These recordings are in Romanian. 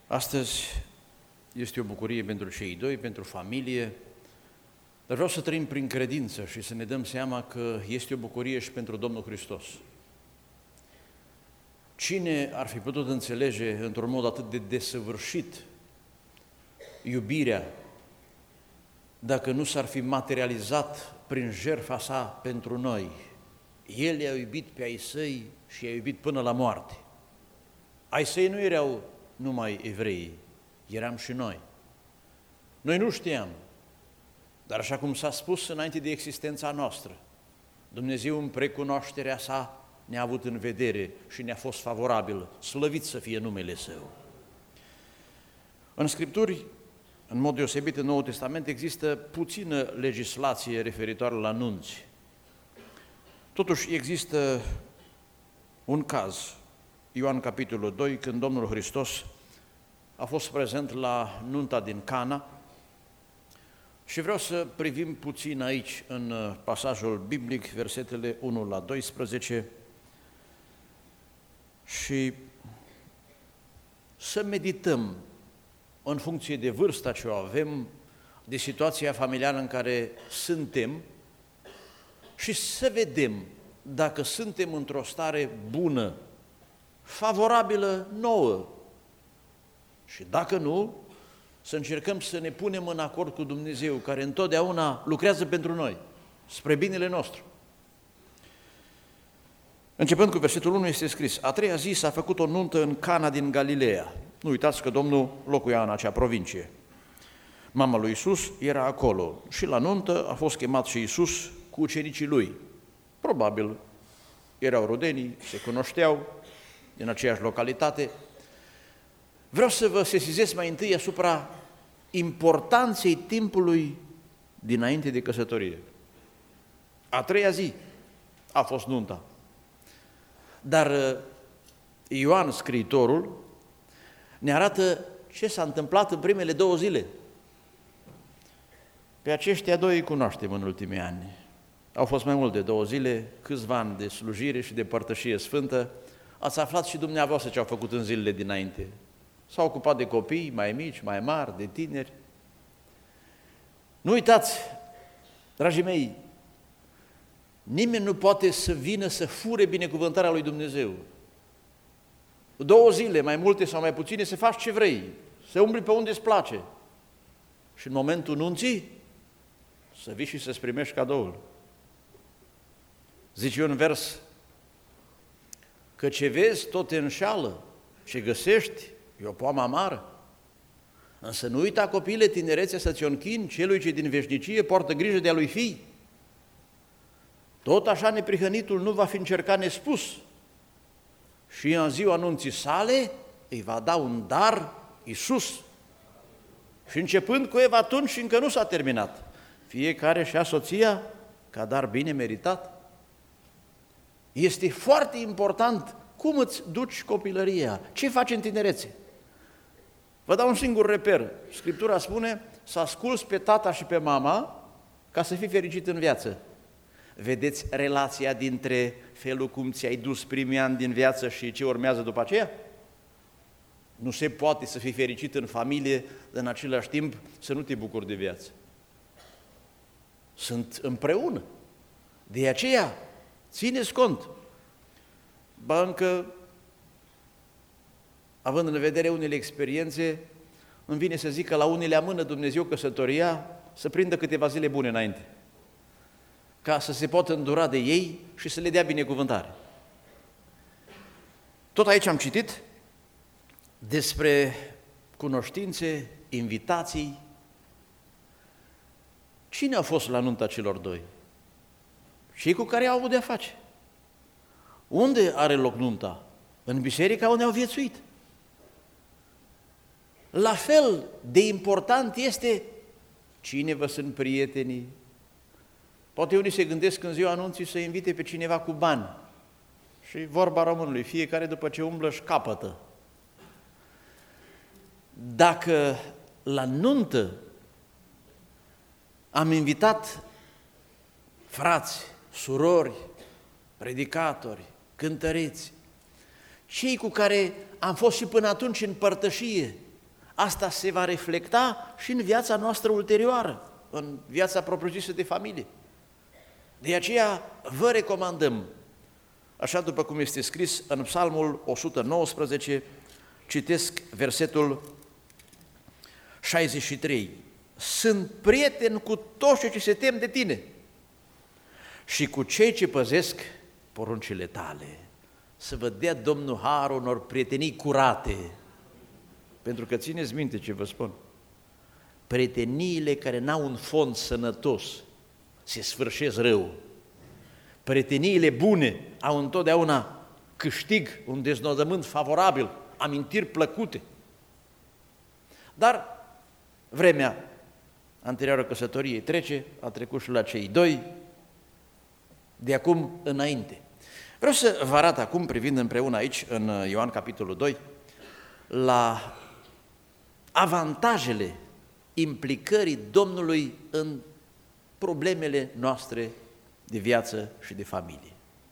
Astăzi este o bucurie pentru cei doi, pentru familie, dar vreau să trăim prin credință și să ne dăm seama că este o bucurie și pentru Domnul Hristos. Cine ar fi putut înțelege într-un mod atât de desăvârșit iubirea dacă nu s-ar fi materializat prin jertfa sa pentru noi? El i-a iubit pe ai săi și i-a iubit până la moarte. Ai săi nu erau numai evrei, eram și noi. Noi nu știam, dar așa cum s-a spus înainte de existența noastră, Dumnezeu în precunoașterea sa ne-a avut în vedere și ne-a fost favorabil, slăvit să fie numele Său. În Scripturi, în mod deosebit în Noul Testament, există puțină legislație referitoare la nunți. Totuși există un caz, Ioan capitolul 2, când Domnul Hristos a fost prezent la nunta din Cana și vreau să privim puțin aici în pasajul biblic, versetele 1 la 12 și să medităm în funcție de vârsta ce o avem, de situația familială în care suntem și să vedem dacă suntem într-o stare bună, favorabilă nouă. Și dacă nu, să încercăm să ne punem în acord cu Dumnezeu, care întotdeauna lucrează pentru noi, spre binele nostru. Începând cu versetul 1 este scris: a treia zi s-a făcut o nuntă în Cana din Galileea. Nu uitați că Domnul locuia în acea provincie. Mama lui Iisus era acolo și la nuntă a fost chemat și Iisus cu ucenicii lui. Probabil erau rudenii, se cunoșteau din aceeași localitate. Vreau să vă sesizez mai întâi asupra importanței timpului dinainte de căsătorie. A treia zi a fost nunta. Dar Ioan, scriitorul, ne arată ce s-a întâmplat în primele 2 zile. Pe aceștia doi îi cunoaștem în ultimii ani. Au fost mai mult de 2 zile, câțiva ani de slujire și de părtășie sfântă. Ați aflat și dumneavoastră ce au făcut în zilele dinainte. S-au ocupat de copii mai mici, mai mari, de tineri. Nu uitați, dragii mei, nimeni nu poate să vină să fure binecuvântarea lui Dumnezeu. 2 zile, mai multe sau mai puține, să faci ce vrei, să umbli pe unde îți place. Și în momentul nunții, să vii și să-ți primești cadoul. Zice un vers, că ce vezi tot te înșală, ce găsești e o poamă amară. Însă nu uita, copiile, tinerețea să ți-o închini celui ce din veșnicie poartă grijă de a lui fii. Tot așa neprihănitul nu va fi încercat nespus și în ziua anunții sale îi va da un dar Iisus. Și începând cu Eva atunci și încă nu s-a terminat. Fiecare și-a soția ca dar bine meritat. Este foarte important cum îți duci copilăria, ce faci în tinerețe. Vă dau un singur reper. Scriptura spune să asculți pe tata și pe mama ca să fii fericit în viață. Vedeți relația dintre felul cum ți-ai dus primii ani din viață și ce urmează după aceea? Nu se poate să fii fericit în familie, în același timp să nu te bucuri de viață. Sunt împreună. De aceea, țineți cont. Ba încă, având în vedere unele experiențe, îmi vine să zic că la unele amână Dumnezeu căsătoria să prindă câteva zile bune înainte, ca să se poată îndura de ei și să le dea binecuvântare. Tot aici am citit despre cunoștințe, invitații. Cine a fost la nunta celor doi? Cei cu care au avut de-a face. Unde are loc nunta? În biserica unde au viețuit. La fel de important este cine vă sunt prietenii. Poate unii se gândesc în ziua anunții să invite pe cineva cu bani. Și vorba românului, fiecare după ce umblă își capătă. Dacă la nuntă am invitat frați, surori, predicatori, cântăreți, cei cu care am fost și până atunci în părtășie, asta se va reflecta și în viața noastră ulterioară, în viața propriu-zisă de familie. De aceea vă recomandăm, așa după cum este scris în Psalmul 119, citesc versetul 63. Sunt prieten cu toți cei ce se tem de tine și cu cei ce păzesc poruncile tale. Să vă dea Domnul harul unor prietenii curate, pentru că țineți minte ce vă spun. Prieteniile care n-au un fond sănătos se sfârșesc rău. Prieteniile bune au întotdeauna câștig, un deznodământ favorabil, amintiri plăcute. Dar vremea anterioară căsătoriei trece, a trecut și la cei doi, de acum înainte. Vreau să vă arăt acum, privind împreună aici, în Ioan capitolul 2, la avantajele implicării Domnului în problemele noastre de viață și de familie.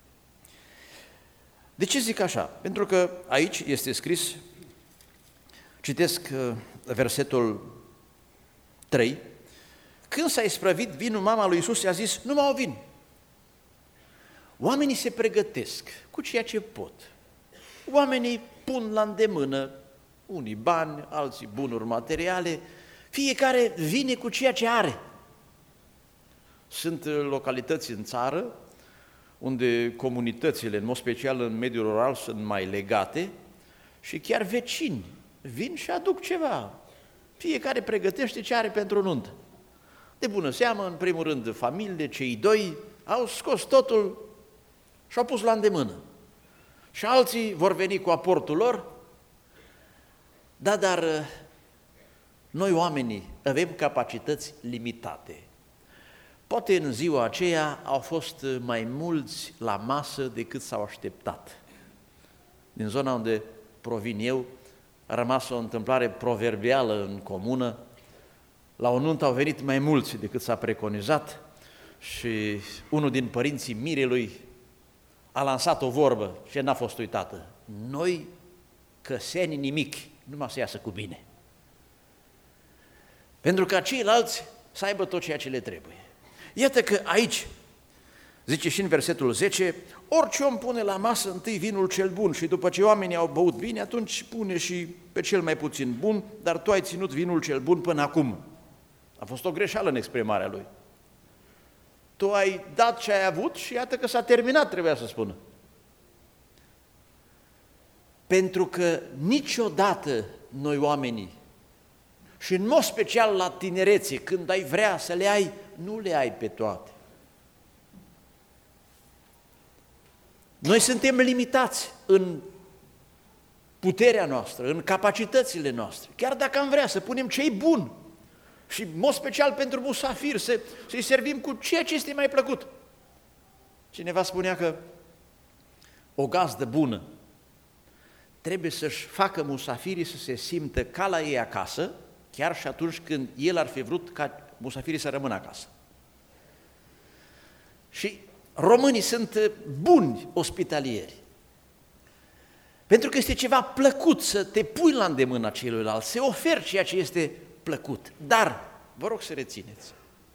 De ce zic așa? Pentru că aici este scris, citesc versetul 3, când s-a isprăvit vinul, mama lui Iisus i-a zis, nu mai au vin. Oamenii se pregătesc cu ceea ce pot. Oamenii pun la îndemână unii bani, alții bunuri materiale, fiecare vine cu ceea ce are. Sunt localități în țară unde comunitățile, în mod special în mediul rural, sunt mai legate și chiar vecini vin și aduc ceva. Fiecare pregătește ce are pentru nuntă. De bună seamă, în primul rând, familiile, cei doi, au scos totul și au pus la îndemână. Și alții vor veni cu aportul lor, dar noi oamenii avem capacități limitate. Poate în ziua aceea au fost mai mulți la masă decât s-au așteptat. Din zona unde provin eu, a rămas o întâmplare proverbială în comună. La o nuntă au venit mai mulți decât s-a preconizat și unul din părinții mirelui a lansat o vorbă și n-a fost uitată. Noi, căseni nimic, numai să iasă cu bine. Pentru ca ceilalți să aibă tot ceea ce le trebuie. Iată că aici, zice și în versetul 10, orice om pune la masă întâi vinul cel bun și după ce oamenii au băut bine, atunci pune și pe cel mai puțin bun, dar tu ai ținut vinul cel bun până acum. A fost o greșeală în exprimarea lui. Tu ai dat ce ai avut și iată că s-a terminat, trebuia să spună. Pentru că niciodată noi oamenii, și în mod special la tinerețe, când ai vrea să le ai, nu le ai pe toate. Noi suntem limitați în puterea noastră, în capacitățile noastre. Chiar dacă am vrea să punem ce-i bun și în mod special pentru musafiri, să-i servim cu ceea ce este mai plăcut. Cineva spunea că o gazdă bună trebuie să-și facă musafirii să se simtă ca la ei acasă, chiar și atunci când el ar fi vrut ca musafirii să rămână acasă. Și românii sunt buni ospitalieri, pentru că este ceva plăcut să te pui la îndemâna celuilalt, să oferi ceea ce este plăcut. Dar, vă rog să rețineți,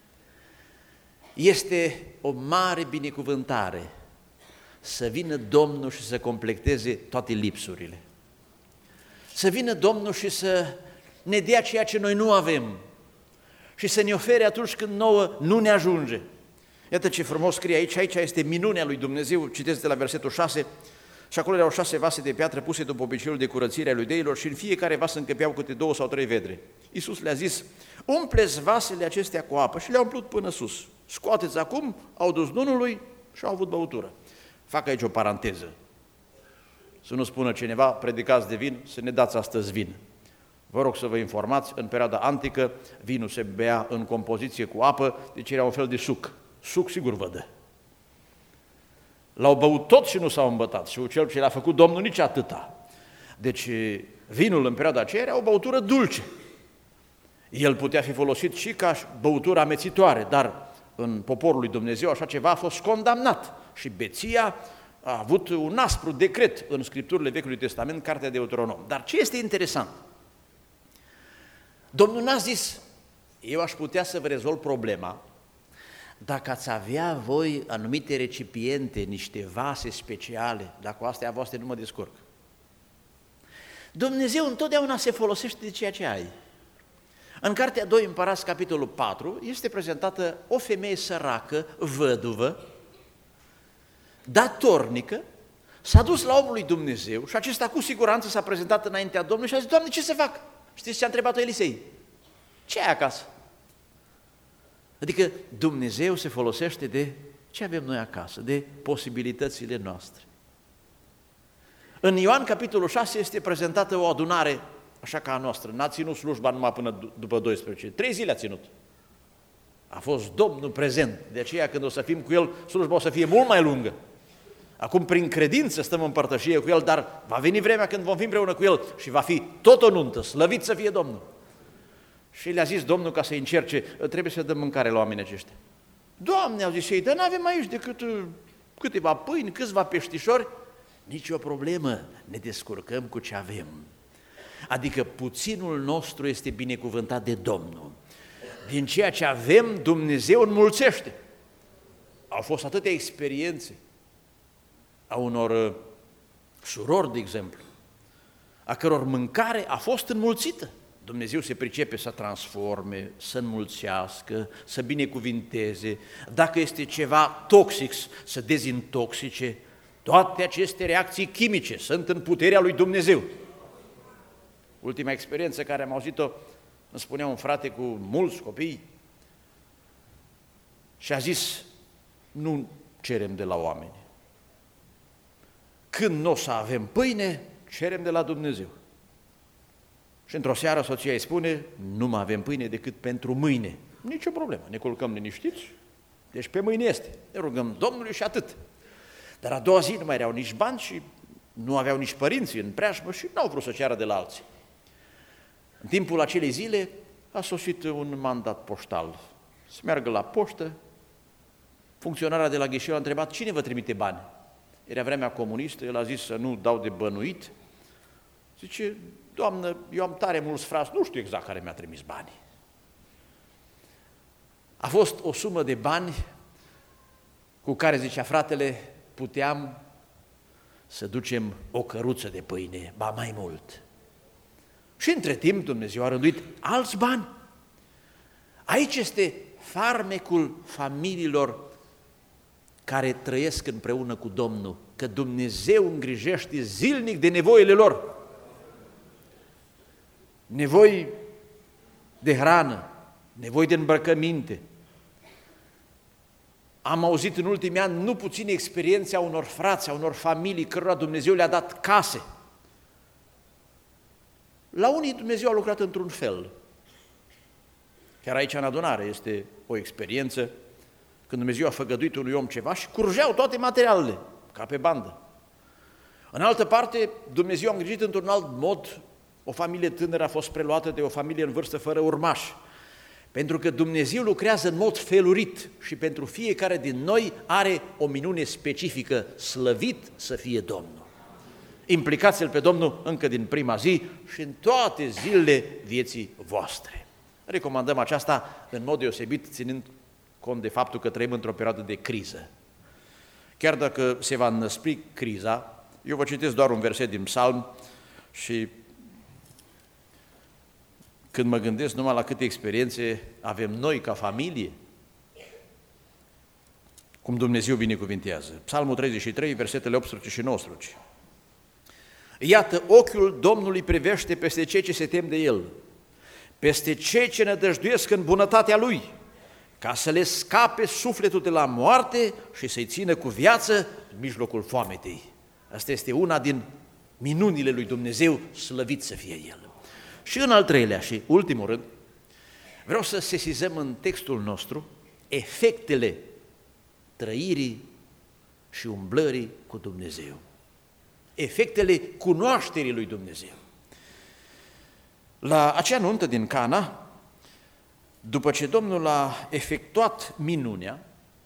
este o mare binecuvântare să vină Domnul și să completeze toate lipsurile. Să vină Domnul și să ne dea ceea ce noi nu avem și să ne ofere atunci când nouă nu ne ajunge. Iată ce frumos scrie aici, aici este minunea lui Dumnezeu, citesc de la versetul 6, și acolo erau 6 vase de piatră puse după obiceiul de curățire a lui deilor și în fiecare vas încăpeau câte 2 sau 3 vedre. Iisus le-a zis, umpleți vasele acestea cu apă și le-au umplut până sus. Scoateți acum, au dus Domnului și au avut băutură. Fac aici o paranteză. Să nu spună cineva, predicați de vin, să ne dați astăzi vin. Vă rog să vă informați, în perioada antică, vinul se bea în compoziție cu apă, deci era un fel de suc. Suc sigur vă dă. L-au băut tot și nu s-au îmbătat și cel ce l-a făcut Domnul nici atâta. Deci vinul în perioada aceea era o băutură dulce. El putea fi folosit și ca băutură amețitoare, dar în poporul lui Dumnezeu așa ceva a fost condamnat și beția a avut un aspru decret în Scripturile Vechiului Testament, Cartea Deuteronom. Dar ce este interesant? Domnul n-a zis, eu aș putea să vă rezolv problema dacă ați avea voi anumite recipiente, niște vase speciale, dar cu astea voastre nu mă descurc. Dumnezeu întotdeauna se folosește de ceea ce ai. În Cartea 2 Împărați, capitolul 4, este prezentată o femeie săracă, văduvă, datornică, s-a dus la omul lui Dumnezeu și acesta cu siguranță s-a prezentat înaintea Domnului și a zis, Doamne, ce să fac? Știți ce a întrebat-o Elisei? Ce ai acasă? Adică Dumnezeu se folosește de ce avem noi acasă, de posibilitățile noastre. În Ioan, capitolul 6, este prezentată o adunare, așa ca a noastră, n-a ținut slujba numai până după 12, 3 zile a ținut. A fost Domnul prezent, de aceea când o să fim cu El, slujba o să fie mult mai lungă. Acum, prin credință, stăm în părtășie cu El, dar va veni vremea când vom fi împreună cu El și va fi tot o nuntă, slăvit să fie Domnul. Și le-a zis Domnul ca să încerce, trebuie să dăm mâncare la oamenii aceștia. Doamne, au zis ei, dar n-avem aici decât câteva pâini, câțiva peștișori. Nici o problemă, ne descurcăm cu ce avem. Adică puținul nostru este binecuvântat de Domnul. Din ceea ce avem, Dumnezeu înmulțește. Au fost atâtea experiențe a unor surori, de exemplu, a căror mâncare a fost înmulțită. Dumnezeu se pricepe să transforme, să înmulțească, să binecuvinteze. Dacă este ceva toxic, să dezintoxice. Toate aceste reacții chimice sunt în puterea lui Dumnezeu. Ultima experiență care am auzit-o, îmi spunea un frate cu mulți copii și a zis, nu cerem de la oameni. Când nu o să avem pâine, cerem de la Dumnezeu. Și într-o seară soția îi spune, nu mai avem pâine decât pentru mâine. Nici o problemă, ne culcăm liniștiți, deci pe mâine este. Ne rugăm Domnului și atât. Dar a doua zi nu mai erau nici bani și nu aveau nici părinții în preajmă și n-au vrut să ceară de la alții. În timpul acelei zile a sosit un mandat poștal. Să meargă la poștă, funcționarea de la ghișeu a întrebat, cine vă trimite bani? Era vremea comunistă, el a zis să nu dau de bănuit. Zice, Doamnă, eu am tare mulți frați, nu știu exact care mi-a trimis banii. A fost o sumă de bani cu care, zicea fratele, puteam să ducem o căruță de pâine, ba mai mult. Și între timp Dumnezeu a rânduit alți bani. Aici este farmecul familiilor care trăiesc împreună cu Domnul, că Dumnezeu îngrijește zilnic de nevoile lor. Nevoi de hrană, nevoi de îmbrăcăminte. Am auzit în ultimii ani nu puține experiențe a unor frați, a unor familii, cărora Dumnezeu le-a dat case. La unii Dumnezeu a lucrat într-un fel. Chiar aici în adunare este o experiență când Dumnezeu a făgăduit unui om ceva și curgeau toate materialele, ca pe bandă. În altă parte, Dumnezeu a îngrijit într-un alt mod. O familie tânără a fost preluată de o familie în vârstă fără urmași. Pentru că Dumnezeu lucrează în mod felurit și pentru fiecare din noi are o minune specifică, slăvit să fie Domnul. Implicați-L pe Domnul încă din prima zi și în toate zilele vieții voastre. Recomandăm aceasta în mod deosebit, ținând cont de faptul că trăim într-o perioadă de criză. Chiar dacă se va înăspri criza, eu vă citesc doar un verset din Psalm și când mă gândesc numai la câte experiențe avem noi ca familie, cum Dumnezeu binecuvintează. Psalmul 33, versetele 18 și 19. Iată, ochiul Domnului privește peste cei ce se tem de El, peste cei ce nădăjduiesc în bunătatea Lui, ca să le scape sufletul de la moarte și să-i țină cu viață în mijlocul foametei. Asta este una din minunile lui Dumnezeu, slăvit să fie El. Și în al treilea și ultimul rând, vreau să sesizăm în textul nostru efectele trăirii și umblării cu Dumnezeu. Efectele cunoașterii lui Dumnezeu. La acea nuntă din Cana, după ce Domnul a efectuat minunea,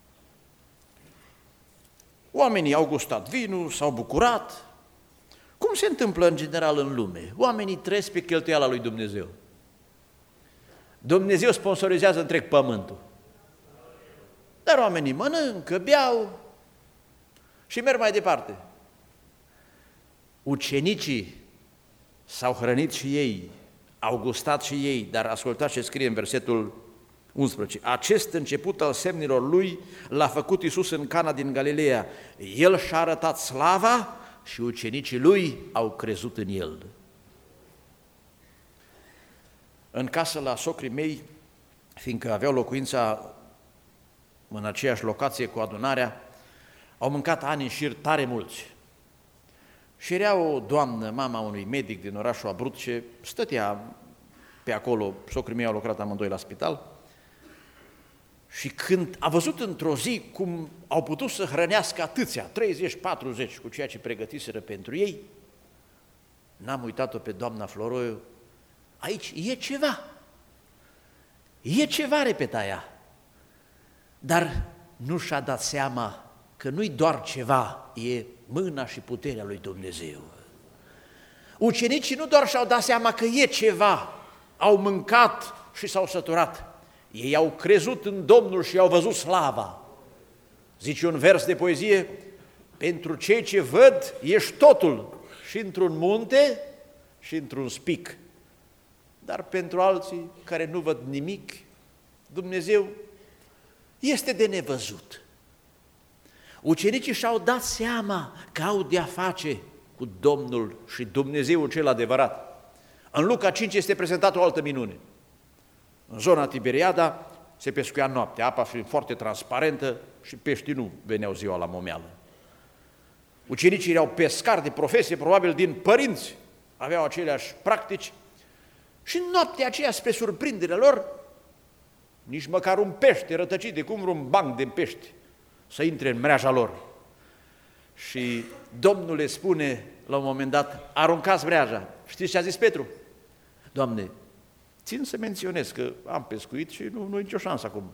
oamenii au gustat vinul, s-au bucurat. Cum se întâmplă în general în lume? Oamenii trăiesc pe cheltuiala lui Dumnezeu. Dumnezeu sponsorizează întreg pământul. Dar oamenii mănâncă, beau și merg mai departe. Ucenicii s-au hrănit și ei, au gustat și ei, dar ascultați ce scrie în versetul 11. Acest început al semnilor lui l-a făcut Iisus în Cana din Galileea. El și-a arătat slava și ucenicii lui au crezut în el. În casă la socrii mei, fiindcă aveau locuința în aceeași locație cu adunarea, au mâncat ani în șir tare mulți. Și era o doamnă, mama unui medic din orașul Abrut, ce stătea pe acolo, socrii mei au lucrat amândoi la spital, și când a văzut într-o zi cum au putut să hrănească atâția, 30-40, cu ceea ce pregătiseră pentru ei, n-am uitat-o pe doamna Floroiu, aici e ceva, repeta ea, dar nu și-a dat seama că nu-i doar ceva, e mâna și puterea lui Dumnezeu. Ucenicii nu doar și-au dat seama că e ceva, au mâncat și s-au săturat, ei au crezut în Domnul și au văzut slava. Zice un vers de poezie, pentru cei ce văd ești totul, și într-un munte și într-un spic. Dar pentru alții care nu văd nimic, Dumnezeu este de nevăzut. Ucenicii și-au dat seama că au de-a face cu Domnul și Dumnezeul cel adevărat. În Luca 5 este prezentată o altă minune. În zona Tiberiada se pescuia noaptea, apa fiind foarte transparentă și peștii nu veneau ziua la momeală. Ucenicii erau pescari de profesie, probabil din părinți, aveau aceleași practici și în noaptea aceea, spre surprinderea lor, nici măcar un pește rătăcit de cum un banc de pești să intre în mreaja lor. Și Domnul le spune la un moment dat, aruncați mreaja. Știți ce a zis Petru? Doamne, țin să menționez că am pescuit și nu e nicio șansă acum.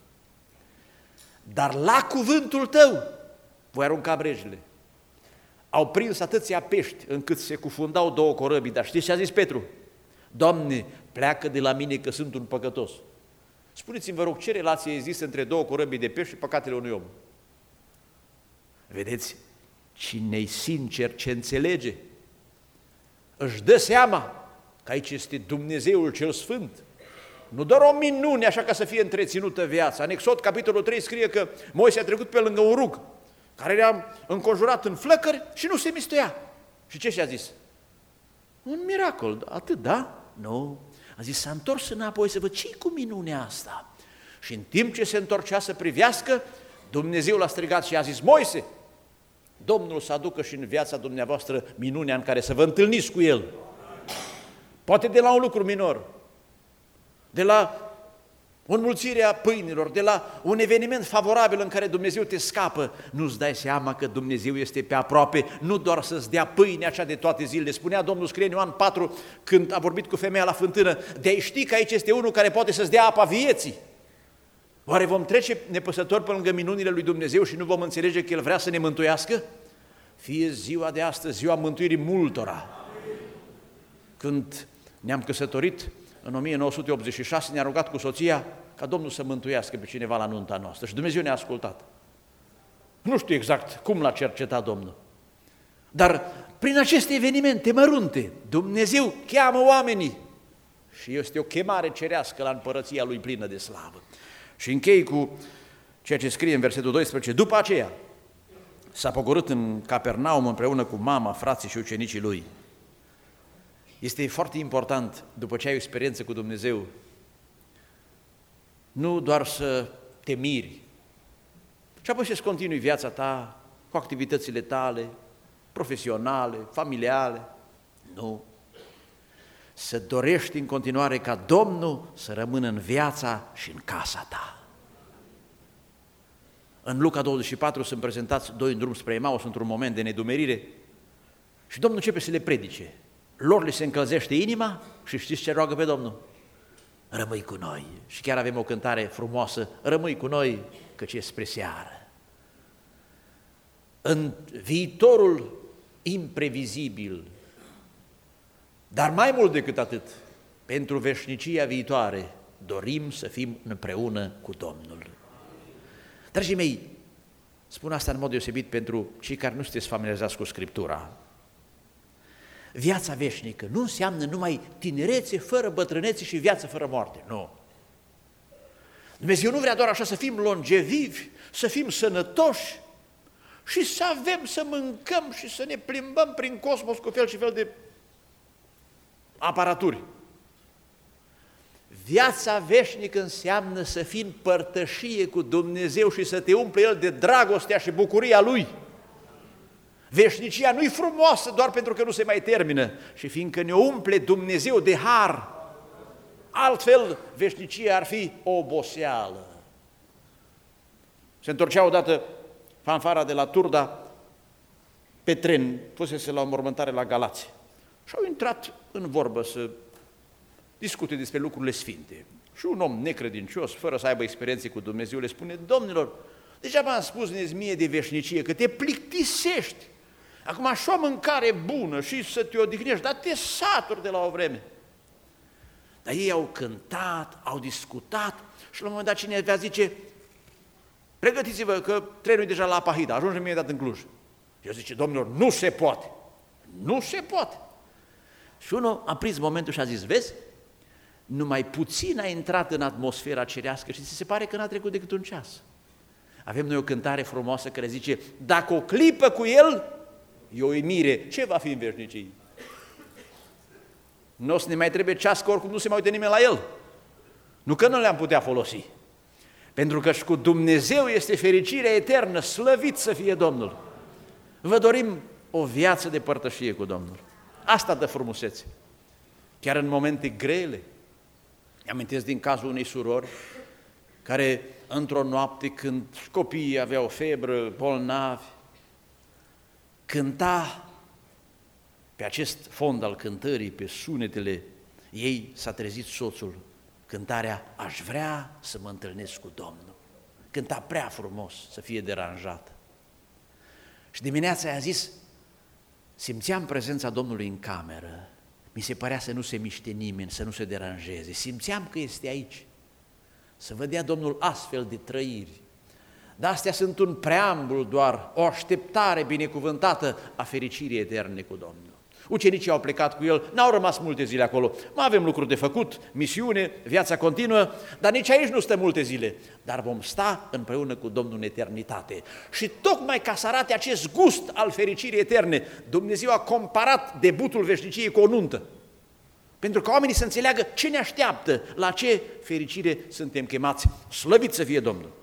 Dar la cuvântul tău voi arunca mrejile. Au prins atâția pești încât se cufundau 2 corăbii, dar știți ce a zis Petru? Doamne, pleacă de la mine că sunt un păcătos. Spuneți-mi, vă rog, ce relație există între 2 corăbii de pești și păcatele unui om? Vedeți? Cine-i sincer, ce înțelege, își dă seama că aici este Dumnezeul cel Sfânt. Nu doar o minune așa ca să fie întreținută viața. În Exod, capitolul 3, scrie că Moise a trecut pe lângă un rug care era înconjurat în flăcări și nu se mistuia. Și ce și-a zis? Un miracol, atât, da? Nu. A zis, s-a întors înapoi să văd ce-i cu minunea asta. Și în timp ce se întorcea să privească, Dumnezeu l-a strigat și a zis, Moise, Domnul să aducă și în viața dumneavoastră minunea în care să vă întâlniți cu El. Poate de la un lucru minor, de la o înmulțire a pâinilor, de la un eveniment favorabil în care Dumnezeu te scapă, nu-ți dai seama că Dumnezeu este pe aproape, nu doar să-ți dea pâine așa de toate zilele. Spunea Domnul, scrie în Ioan 4, când a vorbit cu femeia la fântână, de-ai ști că aici este unul care poate să-ți dea apa vieții. Oare vom trece nepăsători pe lângă minunile lui Dumnezeu și nu vom înțelege că El vrea să ne mântuiască? Fie ziua de astăzi, ziua mântuirii multora. Când ne-am căsătorit, în 1986, ne-a rugat cu soția ca Domnul să mântuiască pe cineva la nunta noastră și Dumnezeu ne-a ascultat. Nu știu exact cum l-a cercetat Domnul, dar prin aceste evenimente mărunte, Dumnezeu cheamă oamenii și este o chemare cerească la împărăția Lui plină de slavă. Și închei cu ceea ce scrie în versetul 12, după aceea s-a pogorât în Capernaum împreună cu mama, frații și ucenicii Lui. Este foarte important, după ce ai o experiență cu Dumnezeu, nu doar să te miri, și apoi să-ți continui viața ta cu activitățile tale, profesionale, familiale, nu. Să dorești în continuare ca Domnul să rămână în viața și în casa ta. În Luca 24 sunt prezentați 2 în drum spre Emaus într-un moment de nedumerire și Domnul începe să le predice. Lor li se încălzește inima și știți ce roagă pe Domnul? Rămâi cu noi. Și chiar avem o cântare frumoasă, rămâi cu noi, căci e spre seară. În viitorul imprevizibil, dar mai mult decât atât, pentru veșnicia viitoare, dorim să fim împreună cu Domnul. Dragii mei, spun asta în mod deosebit pentru cei care nu sunteți familiarizați cu Scriptura. Viața veșnică nu înseamnă numai tinerețe fără bătrânețe și viață fără moarte, nu. Dumnezeu nu vrea doar așa să fim longevivi, să fim sănătoși și să avem să mâncăm și să ne plimbăm prin cosmos cu fel și fel de aparaturi. Viața veșnică înseamnă să fii în părtășie cu Dumnezeu și să te umple El de dragostea și bucuria Lui. Veșnicia nu-i frumoasă doar pentru că nu se mai termină, și fiindcă ne umple Dumnezeu de har. Altfel, veșnicia ar fi o oboseală. Se întorcea odată fanfara de la Turda pe tren, fusese la o mormântare la Galați și au intrat în vorbă să discute despre lucrurile sfinte. Și un om necredincios, fără să aibă experiențe cu Dumnezeu, le spune: domnilor, degeaba am spus mie de veșnicie, că te plictisești. Acum așa o mâncare bună și să te odihnești, dar te saturi de la o vreme. Dar ei au cântat, au discutat și la un moment dat cineva zice: pregătiți-vă că trenul e deja la Apahida, ajungem imediat în Cluj. Eu zice: domnilor, nu se poate, nu se poate. Și unul a prins momentul și a zis: vezi, numai puțin a intrat în atmosfera cerească și ți se pare că n-a trecut decât un ceas. Avem noi o cântare frumoasă care zice: dacă o clipă cu el, e o uimire, ce va fi în veșnicie? Nu o să ne mai trebuie ceas, că oricum nu se mai uite nimeni la el. Nu că nu le-am putea folosi. Pentru că și cu Dumnezeu este fericirea eternă, slăvit să fie Domnul. Vă dorim o viață de părtășie cu Domnul. Asta dă frumusețe. Chiar în momente grele. Amintesc din cazul unei surori care într-o noapte, când copiii aveau febră, bolnavi, cânta pe acest fond al cântării, pe sunetele ei, s-a trezit soțul. Cântarea: aș vrea să mă întâlnesc cu Domnul. Cânta prea frumos să fie deranjată. Și dimineața i-a zis: simțeam prezența Domnului în cameră, mi se părea să nu se miște nimeni, să nu se deranjeze, simțeam că este aici. Să vă dea Domnul astfel de trăiri. Dar astea sunt un preambul doar, o așteptare binecuvântată a fericirii eterne cu Domnul. Ucenicii au plecat cu el, n-au rămas multe zile acolo, mai avem lucruri de făcut, misiune, viața continuă, dar nici aici nu stă multe zile, dar vom sta împreună cu Domnul în eternitate. Și tocmai ca să arate acest gust al fericirii eterne, Dumnezeu a comparat debutul veșniciei cu o nuntă, pentru că oamenii să înțeleagă ce ne așteaptă, la ce fericire suntem chemați. Slăvit să fie Domnul!